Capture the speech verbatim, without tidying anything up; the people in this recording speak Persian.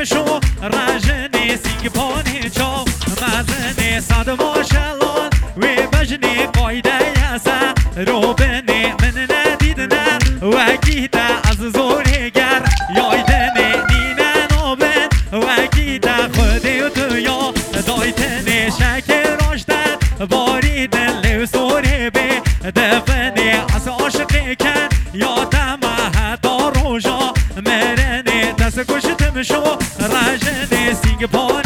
کشتم شو راجنی سینگ پانی چاو مزنی صد ماشالان و بجنی قایده یسا رو بنی من ندیدنه و گیده از زورگر یایدنی نینه نوبن و گیده خودی و تو یا دایتنی شکر راشتن باریدن لیو سوری بی دفنی از عاشقی کن یا دمه حتی روژا مرنی دست کشتم شو راجنی سینگ پانی